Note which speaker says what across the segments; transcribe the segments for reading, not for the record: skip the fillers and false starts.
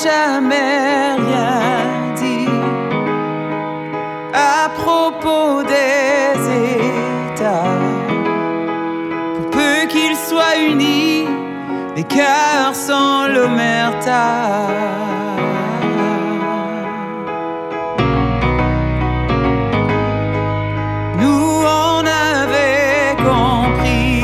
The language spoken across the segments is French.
Speaker 1: jamais rien dit à propos des États. Pour peu qu'ils soient unis, les cœurs sont l'omerta. Nous, on avait compris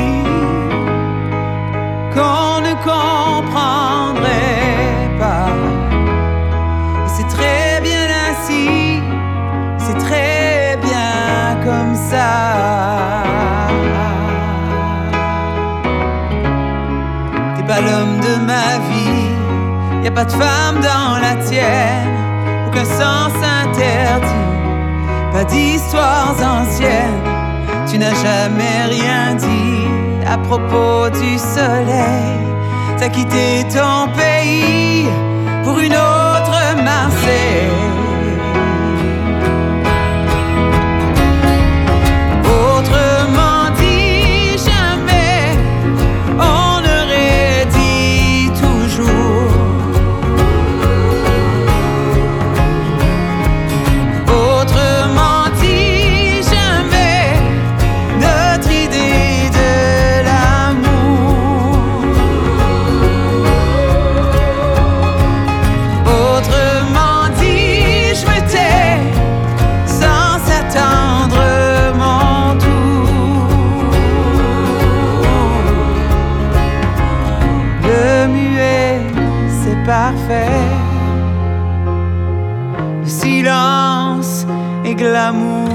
Speaker 1: qu'on ne comprendrait pas. Et c'est très bien ainsi, c'est très bien comme ça. T'es pas l'homme de ma vie, y a pas de femme dans la tienne, aucun sens interdit, pas d'histoires anciennes. Tu n'as jamais rien dit à propos du soleil. T'as quitté ton pays pour une autre Marseille. Autrement dit, jamais on aurait dit toujours. Autrement dit, jamais notre idée de l'amour. Autrement dit, je me tais sans attendre mon tour. Le muet, c'est parfait. Le silence est glamour.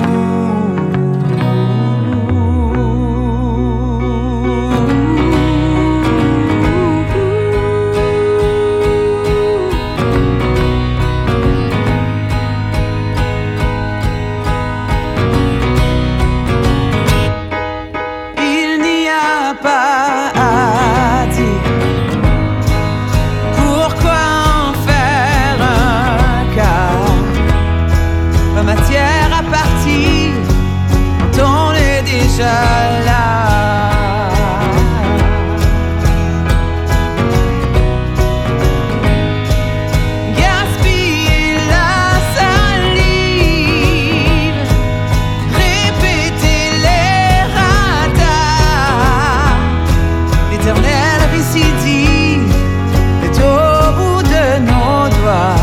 Speaker 1: Il n'y a pas à dire. Pourquoi en faire un cas? Ma matière à partir, quand on est déjà là. Gaspiller la salive, répéter les radars, l'éternelle récidive est au bout de nos doigts.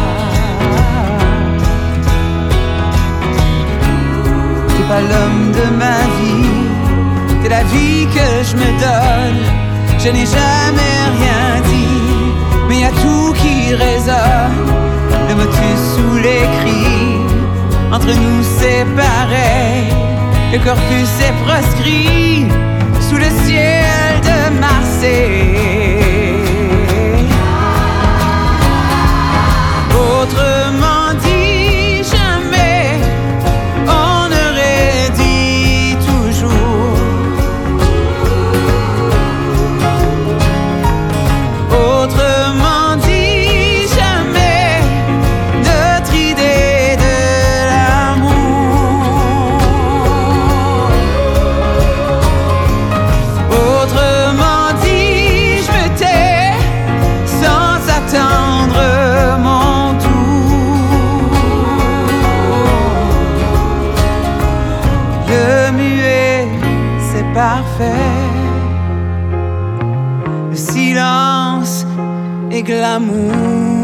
Speaker 1: T'es pas l'homme de ma vie, t'es la vie que je me donne. Je n'ai jamais rien dit, mais y a tout qui résonne. Le motus sous les cris, entre nous c'est pareil. Le corpus est proscrit sous le ciel de Marseille. Autrement dit, jamais on aurait dit toujours. Autrement dit, jamais notre idée de l'amour. Autrement dit, je me tais sans attendre mon tour. Le muet, c'est parfait. Le silence est glamour.